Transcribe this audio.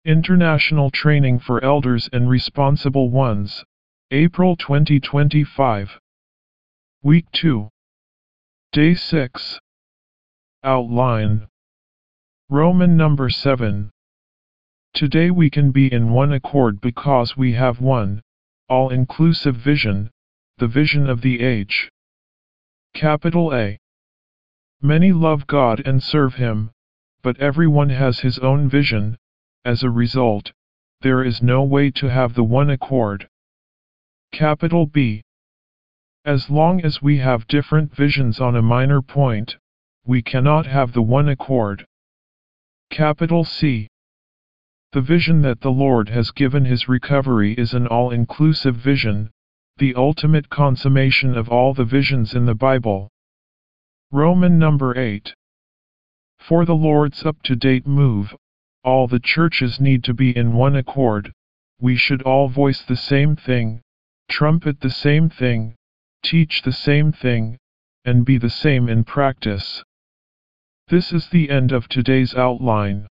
International Training for Elders and Responsible Ones, April 2025. Week 2. Day 6. Outline. Roman number 7. Today we can be in one accord because we have one, all-inclusive vision, the vision of the age. Capital A. Many love God and serve Him, but everyone has his own vision. As a result, there is no way to have the one accord. Capital B. As long as we have different visions on a minor point, we cannot have the one accord. Capital C. The vision that the Lord has given His recovery is an all-inclusive vision, the ultimate consummation of all the visions in the Bible. Roman number 8. For the Lord's up-to-date move, all the churches need to be in one accord. We should all voice the same thing, trumpet the same thing, teach the same thing, and be the same in practice. This is the end of today's outline.